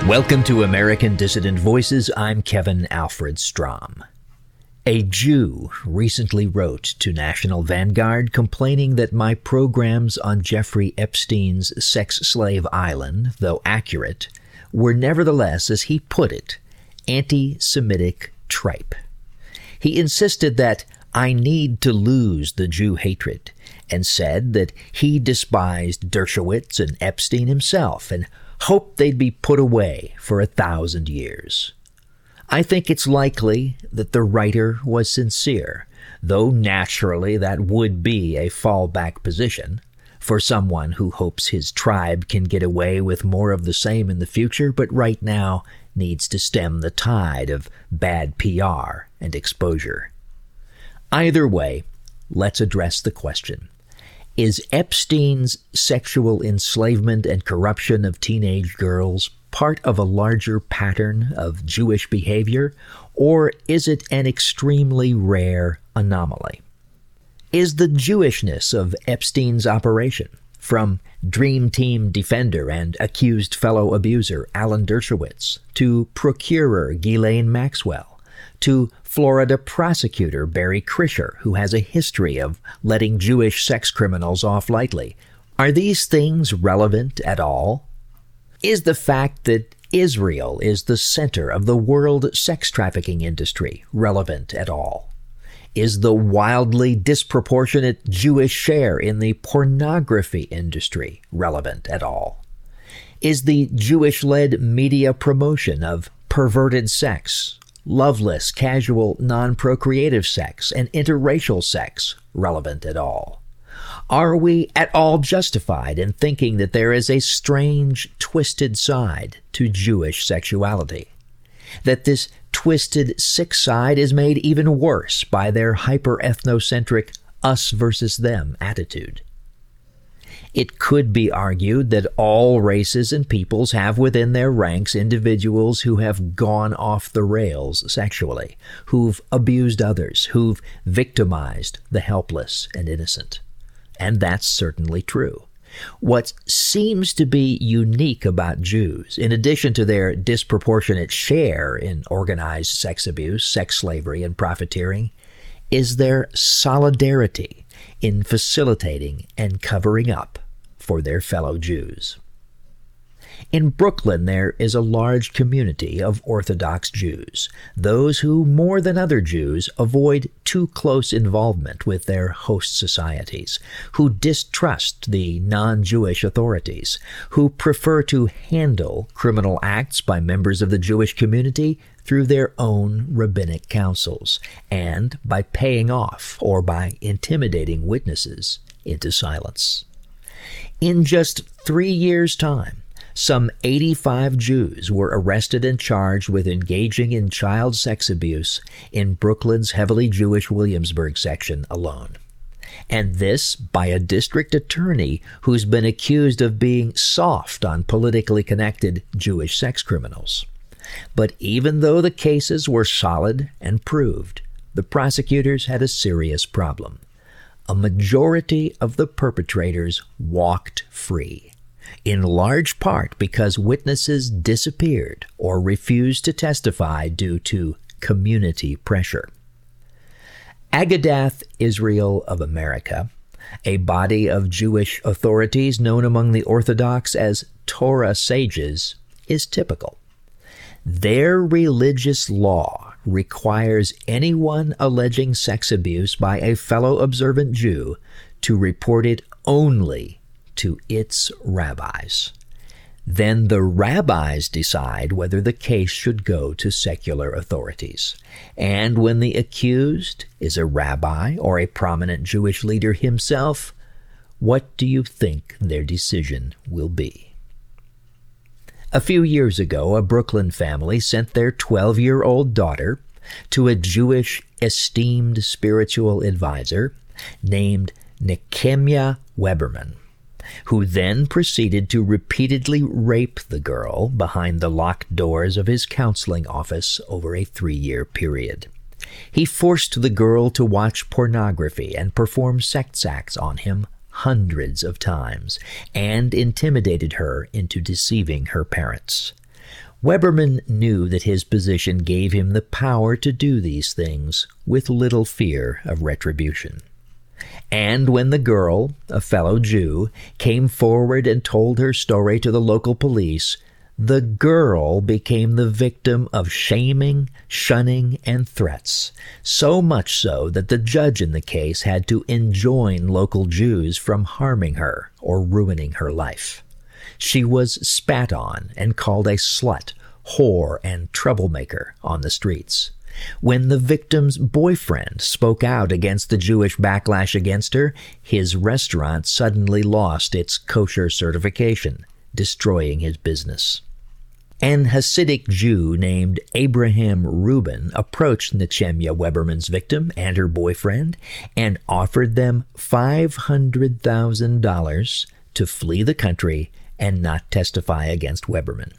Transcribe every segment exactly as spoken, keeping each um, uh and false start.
Welcome to American Dissident Voices. I'm Kevin Alfred Strom. A Jew recently wrote to National Vanguard complaining that my programs on Jeffrey Epstein's sex slave island, though accurate, were nevertheless, as he put it, anti-Semitic tripe. He insisted that I need to lose the Jew hatred and said that he despised Dershowitz and Epstein himself and hoped they'd be put away for a thousand years. I think it's likely that the writer was sincere, though naturally that would be a fallback position for someone who hopes his tribe can get away with more of the same in the future, but right now needs to stem the tide of bad P R and exposure. Either way, let's address the question. Is Epstein's sexual enslavement and corruption of teenage girls part of a larger pattern of Jewish behavior, or is it an extremely rare anomaly? Is the Jewishness of Epstein's operation, from Dream Team defender and accused fellow abuser Alan Dershowitz to procurer Ghislaine Maxwell, to Florida prosecutor Barry Krischer, who has a history of letting Jewish sex criminals off lightly, are these things relevant at all? Is the fact that Israel is the center of the world sex trafficking industry relevant at all? Is the wildly disproportionate Jewish share in the pornography industry relevant at all? Is the Jewish-led media promotion of perverted sex, loveless, casual, non-procreative sex, and interracial sex relevant at all? Are we at all justified in thinking that there is a strange, twisted side to Jewish sexuality? That this twisted, sick side is made even worse by their hyper-ethnocentric us versus them attitude? It could be argued that all races and peoples have within their ranks individuals who have gone off the rails sexually, who've abused others, who've victimized the helpless and innocent. And that's certainly true. What seems to be unique about Jews, in addition to their disproportionate share in organized sex abuse, sex slavery, and profiteering, is their solidarity in facilitating and covering up for their fellow Jews. In Brooklyn, there is a large community of Orthodox Jews, those who, more than other Jews, avoid too close involvement with their host societies, who distrust the non-Jewish authorities, who prefer to handle criminal acts by members of the Jewish community through their own rabbinic councils, and by paying off or by intimidating witnesses into silence. In just three years' time, some eighty-five Jews were arrested and charged with engaging in child sex abuse in Brooklyn's heavily Jewish Williamsburg section alone. And this by a district attorney who's been accused of being soft on politically connected Jewish sex criminals. But even though the cases were solid and proved, the prosecutors had a serious problem. A majority of the perpetrators walked free, in large part because witnesses disappeared or refused to testify due to community pressure. Agudath Israel of America, a body of Jewish authorities known among the Orthodox as Torah sages, is typical. Their religious law requires anyone alleging sex abuse by a fellow observant Jew to report it only to its rabbis. Then the rabbis decide whether the case should go to secular authorities. And when the accused is a rabbi or a prominent Jewish leader himself, what do you think their decision will be? A few years ago, a Brooklyn family sent their twelve-year-old daughter to a Jewish esteemed spiritual advisor named Nehemiah Weberman, who then proceeded to repeatedly rape the girl behind the locked doors of his counseling office over a three-year period. He forced the girl to watch pornography and perform sex acts on him hundreds of times, and intimidated her into deceiving her parents. Weberman knew that his position gave him the power to do these things with little fear of retribution. And when the girl, a fellow Jew, came forward and told her story to the local police, the girl became the victim of shaming, shunning, and threats, so much so that the judge in the case had to enjoin local Jews from harming her or ruining her life. She was spat on and called a slut, whore, and troublemaker on the streets. When the victim's boyfriend spoke out against the Jewish backlash against her, his restaurant suddenly lost its kosher certification, destroying his business. An Hasidic Jew named Abraham Rubin approached Nechemya Weberman's victim and her boyfriend and offered them five hundred thousand dollars to flee the country and not testify against Weberman.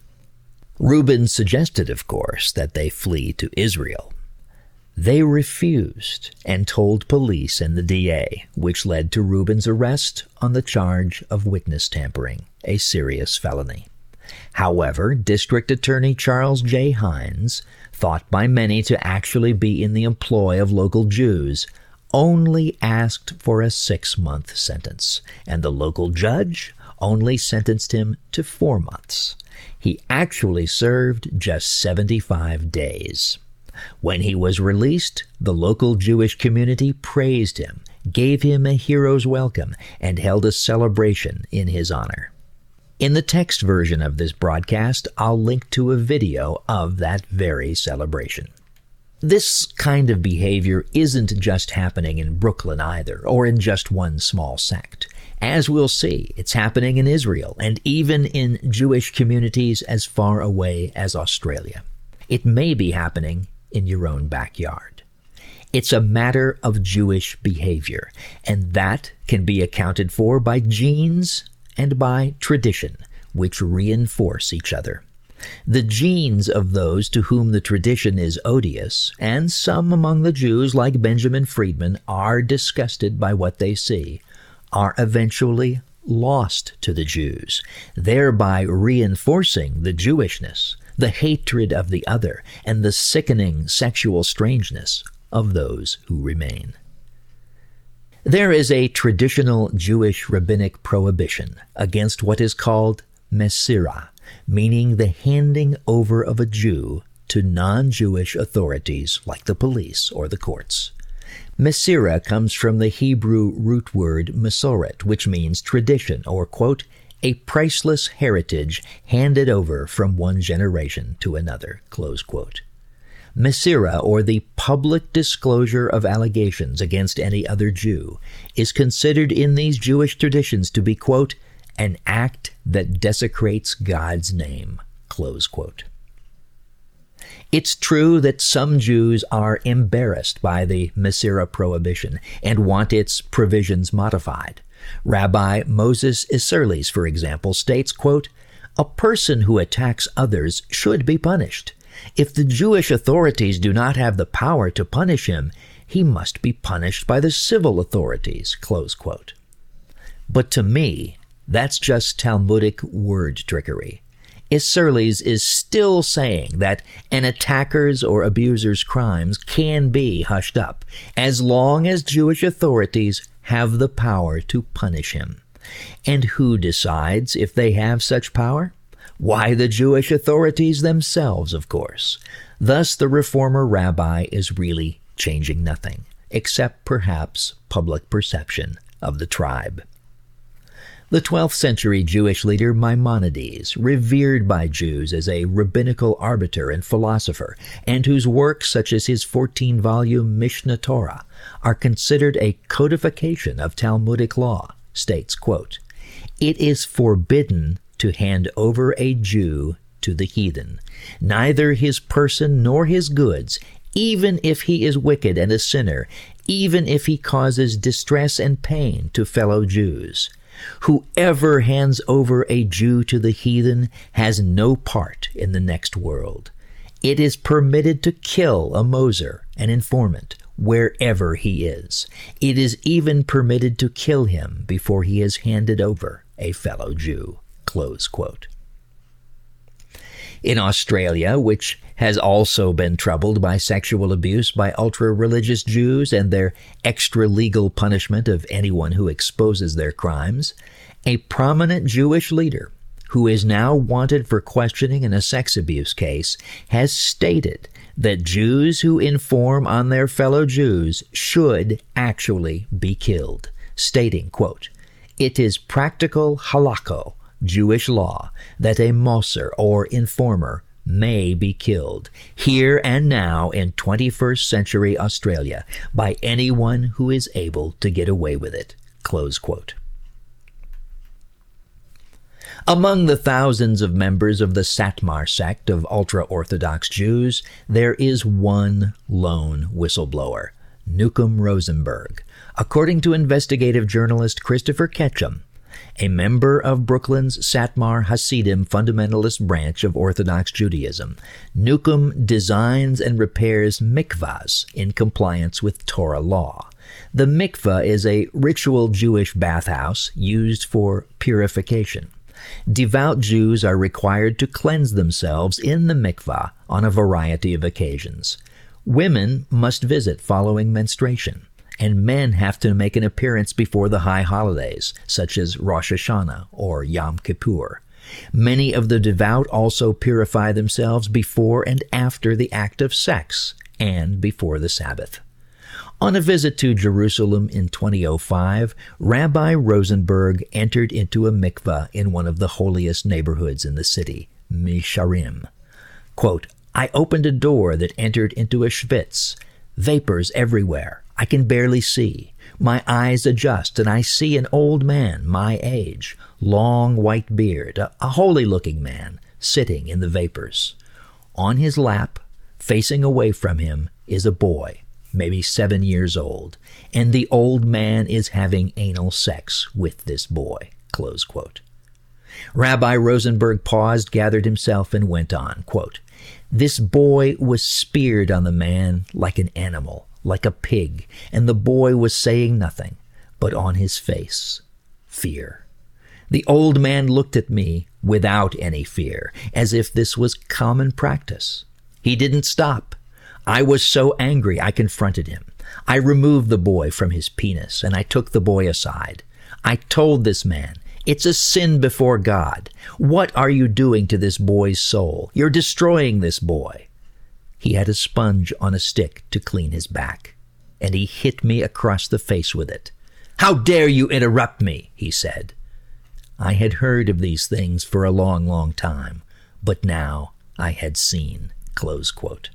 Rubin suggested, of course, that they flee to Israel. They refused and told police and the D A, which led to Rubin's arrest on the charge of witness tampering, a serious felony. However, District Attorney Charles J. Hines, thought by many to actually be in the employ of local Jews, only asked for a six-month sentence, and the local judge only sentenced him to four months. He actually served just seventy-five days. When he was released, the local Jewish community praised him, gave him a hero's welcome, and held a celebration in his honor. In the text version of this broadcast, I'll link to a video of that very celebration. This kind of behavior isn't just happening in Brooklyn either, or in just one small sect. As we'll see, it's happening in Israel and even in Jewish communities as far away as Australia. It may be happening in your own backyard. It's a matter of Jewish behavior, and that can be accounted for by genes and by tradition, which reinforce each other. The genes of those to whom the tradition is odious, and some among the Jews like Benjamin Friedman are disgusted by what they see, are eventually lost to the Jews, thereby reinforcing the Jewishness, the hatred of the other, and the sickening sexual strangeness of those who remain. There is a traditional Jewish rabbinic prohibition against what is called Mesirah, meaning the handing over of a Jew to non-Jewish authorities like the police or the courts. Mesirah comes from the Hebrew root word mesoret, which means tradition or, quote, a priceless heritage handed over from one generation to another, close quote. Mesirah, or the public disclosure of allegations against any other Jew, is considered in these Jewish traditions to be, quote, an act that desecrates God's name, close quote. It's true that some Jews are embarrassed by the Mesirah prohibition and want its provisions modified. Rabbi Moses Isserles, for example, states, quote, a person who attacks others should be punished. If the Jewish authorities do not have the power to punish him, he must be punished by the civil authorities, close quote. But to me, that's just Talmudic word trickery. Isserles is still saying that an attacker's or abuser's crimes can be hushed up as long as Jewish authorities have the power to punish him. And who decides if they have such power? Why, the Jewish authorities themselves, of course. Thus, the reformer rabbi is really changing nothing, except perhaps public perception of the tribe. The twelfth century Jewish leader Maimonides, revered by Jews as a rabbinical arbiter and philosopher, and whose works, such as his fourteen-volume Mishneh Torah, are considered a codification of Talmudic law, states, quote, it is forbidden to hand over a Jew to the heathen, neither his person nor his goods, even if he is wicked and a sinner, even if he causes distress and pain to fellow Jews. Whoever hands over a Jew to the heathen has no part in the next world. It is permitted to kill a Moser, an informant, wherever he is. It is even permitted to kill him before he is handed over a fellow Jew. Close quote. In Australia, which has also been troubled by sexual abuse by ultra-religious Jews and their extra-legal punishment of anyone who exposes their crimes, a prominent Jewish leader who is now wanted for questioning in a sex abuse case has stated that Jews who inform on their fellow Jews should actually be killed, stating, quote, "It is practical halakho, Jewish law, that a moser or informer may be killed here and now in twenty-first century Australia by anyone who is able to get away with it," close quote. Among the thousands of members of the Satmar sect of ultra-Orthodox Jews, there is one lone whistleblower, Nukum Rosenberg, according to investigative journalist Christopher Ketchum, a member of Brooklyn's Satmar Hasidim fundamentalist branch of Orthodox Judaism. Nukum designs and repairs mikvahs in compliance with Torah law. The mikvah is a ritual Jewish bathhouse used for purification. Devout Jews are required to cleanse themselves in the mikvah on a variety of occasions. Women must visit following menstruation, and men have to make an appearance before the high holidays, such as Rosh Hashanah or Yom Kippur. Many of the devout also purify themselves before and after the act of sex, and before the Sabbath. On a visit to Jerusalem in twenty oh five, Rabbi Rosenberg entered into a mikvah in one of the holiest neighborhoods in the city, Misharim. Quote, "I opened a door that entered into a schwitz. Vapors everywhere. I can barely see. My eyes adjust, and I see an old man, my age, long white beard, a, a holy-looking man, sitting in the vapors. On his lap, facing away from him, is a boy, maybe seven years old, and the old man is having anal sex with this boy," close quote. Rabbi Rosenberg paused, gathered himself, and went on, quote, "This boy was speared on the man like an animal, like a pig, and the boy was saying nothing, but on his face, fear. The old man looked at me without any fear, as if this was common practice. He didn't stop. I was so angry I confronted him. I removed the boy from his penis, and I took the boy aside. I told this man, 'It's a sin before God. What are you doing to this boy's soul? You're destroying this boy.' He had a sponge on a stick to clean his back, and he hit me across the face with it. 'How dare you interrupt me?' he said. I had heard of these things for a long, long time, but now I had seen," close quote.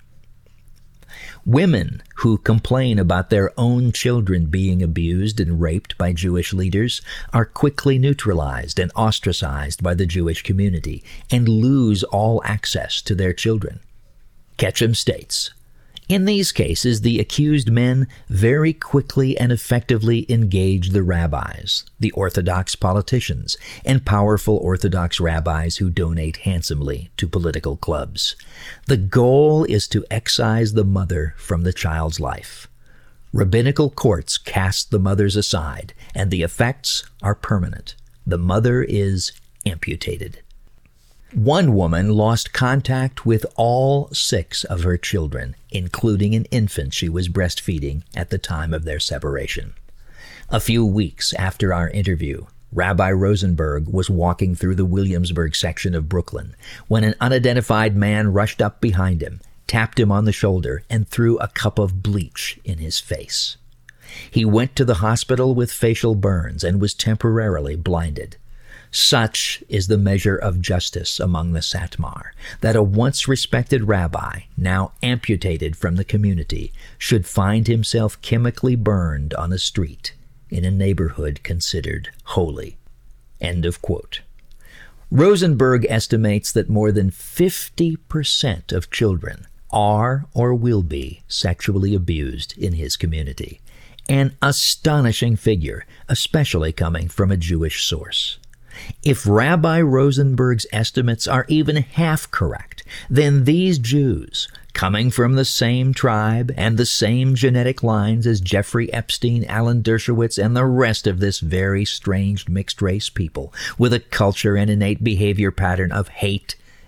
Women who complain about their own children being abused and raped by Jewish leaders are quickly neutralized and ostracized by the Jewish community and lose all access to their children. Ketchum states, "In these cases, the accused men very quickly and effectively engage the rabbis, the Orthodox politicians, and powerful Orthodox rabbis who donate handsomely to political clubs. The goal is to excise the mother from the child's life. Rabbinical courts cast the mothers aside, and the effects are permanent. The mother is amputated." One woman lost contact with all six of her children, including an infant she was breastfeeding at the time of their separation. A few weeks after our interview, Rabbi Rosenberg was walking through the Williamsburg section of Brooklyn when an unidentified man rushed up behind him, tapped him on the shoulder, and threw a cup of bleach in his face. He went to the hospital with facial burns and was temporarily blinded. Such is the measure of justice among the Satmar, that a once respected rabbi, now amputated from the community, should find himself chemically burned on a street in a neighborhood considered holy. End of quote. Rosenberg estimates that more than fifty percent of children are or will be sexually abused in his community, an astonishing figure, especially coming from a Jewish source. If Rabbi Rosenberg's estimates are even half correct, then these Jews, coming from the same tribe and the same genetic lines as Jeffrey Epstein, Alan Dershowitz, and the rest of this very strange mixed-race people, with a culture and innate behavior pattern of hate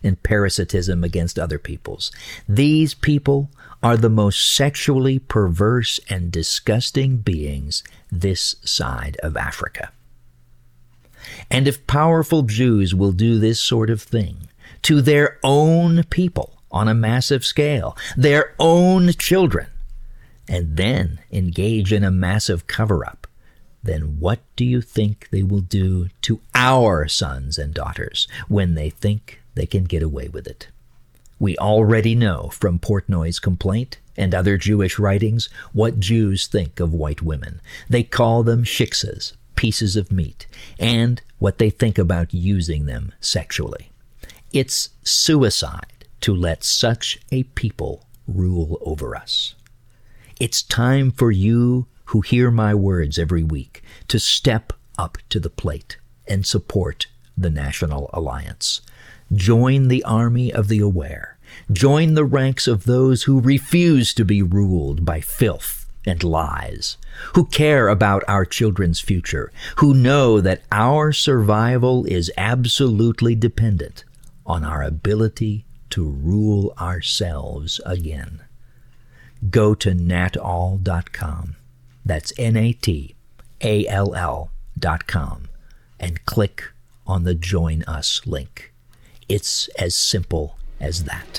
and parasitism against other peoples. These people are the most sexually perverse and disgusting beings this side of Africa. And if powerful Jews will do this sort of thing to their own people on a massive scale, their own children, and then engage in a massive cover-up, then what do you think they will do to our sons and daughters when they think they can get away with it? We already know from Portnoy's complaint and other Jewish writings what Jews think of white women. They call them shiksas, pieces of meat, and what they think about using them sexually. It's suicide to let such a people rule over us. It's time for you who hear my words every week to step up to the plate and support the National Alliance. Join the army of the aware. Join the ranks of those who refuse to be ruled by filth and lies, who care about our children's future, who know that our survival is absolutely dependent on our ability to rule ourselves again. Go to natall dot com. That's N A T A L L dot com, and click on the Join Us link. It's as simple as that.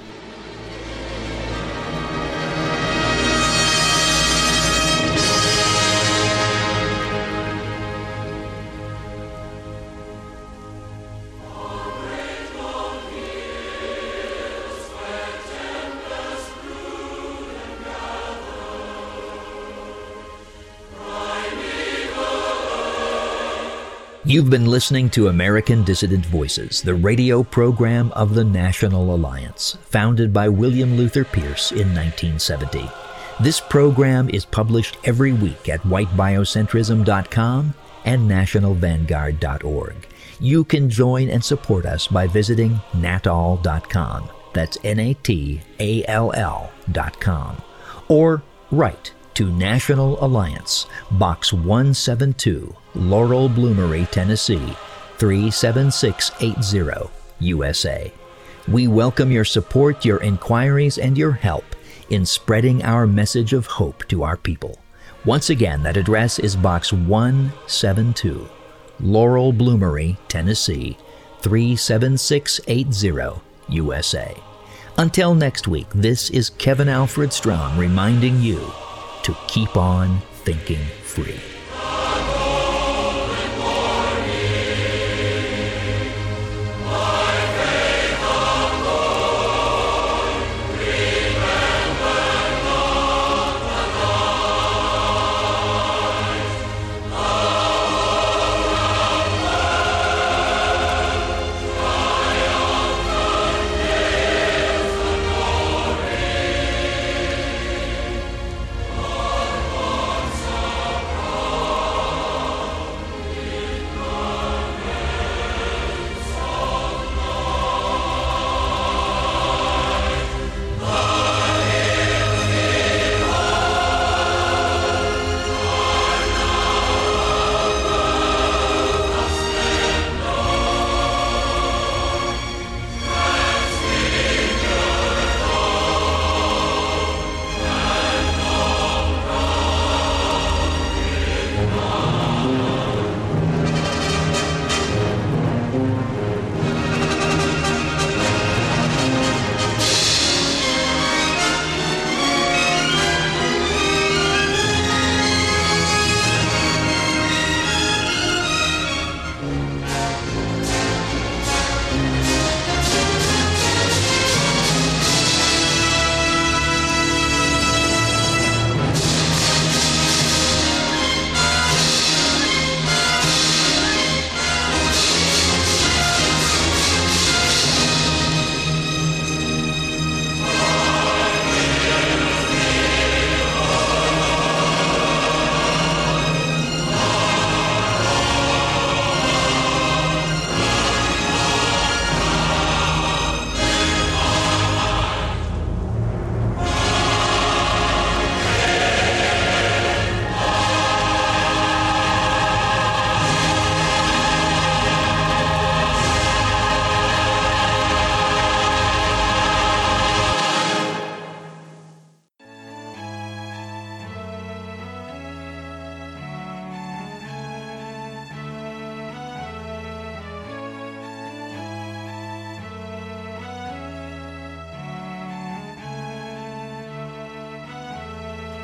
You've been listening to American Dissident Voices, the radio program of the National Alliance, founded by William Luther Pierce in nineteen seventy. This program is published every week at white biocentrism dot com and national vanguard dot org. You can join and support us by visiting natall dot com. That's N A T A L L dot com. Or write to National Alliance, Box one seventy-two, Laurel Bloomery, Tennessee, three seven six eight zero, U S A. We welcome your support, your inquiries, and your help in spreading our message of hope to our people. Once again, that address is Box one seventy-two, Laurel Bloomery, Tennessee, three seven six eight zero, U S A. Until next week, this is Kevin Alfred Strom reminding you to keep on thinking free.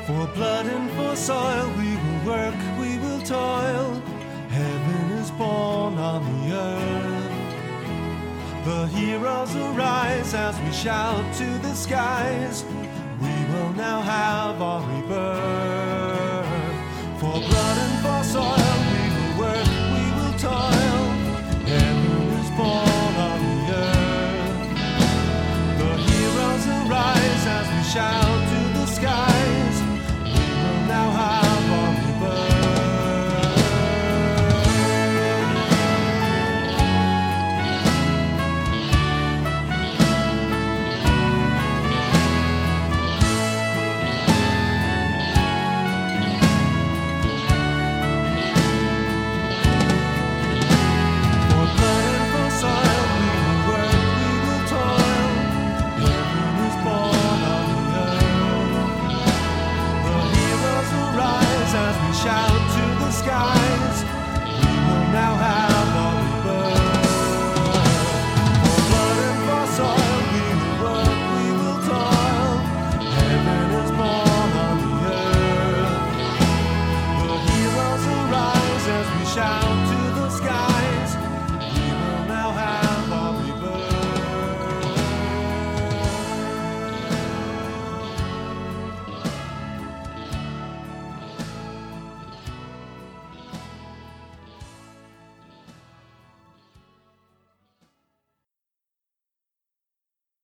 For blood and for soil we will work, we will toil. Heaven is born on the earth. The heroes arise as we shout to the skies. We will now have our rebirth. For blood and for soil we will work, we will toil. Heaven is born on the earth. The heroes arise as we shout to the skies. We will now have our rebirth. Shout to the skies, we will now have our rebirth. For blood and for soil we will work, we will toil. Heaven is born on the earth. The heroes arise as we shout